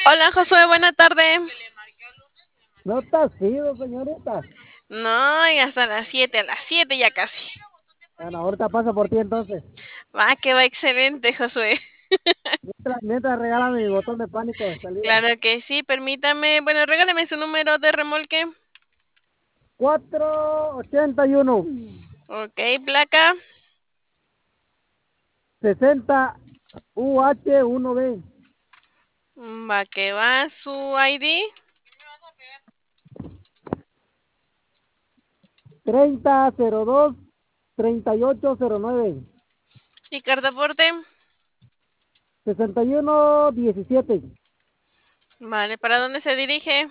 Hola Josué, buena tarde. No está sido, señorita. No, y hasta a las 7 ya casi. Bueno, ahorita paso por ti entonces. Va, que va excelente, Josué. Mientras regálame mi botón de pánico de salida. Claro que sí, permítame. Bueno, regáleme su número de remolque. 481 Ok, placa. 60 UH1B Va, que va su ID. 3002 3809 Y cartaporte. 6117. Vale, ¿para dónde se dirige?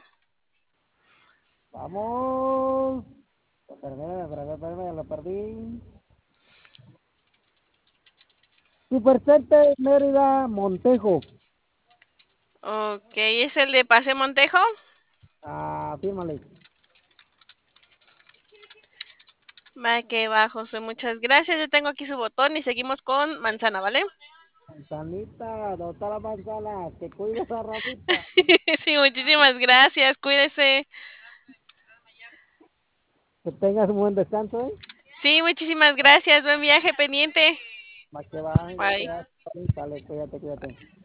Vamos. Espérame, ya lo perdí. Supercenter Mérida Montejo. Ok, ¿es el de Pase Montejo? Ah, fírmale. Va, que va, Josué. Muchas gracias. Yo tengo aquí su botón y seguimos con manzana, ¿vale? Manzanita, doctora Manzana, que cuide esa ramita. Sí, muchísimas gracias. Cuídese. Que tengas un buen descanso, ¿eh? Sí, muchísimas gracias. Buen viaje pendiente. Va que va, ya que Bye. va. Sale, cuídate, cuídate.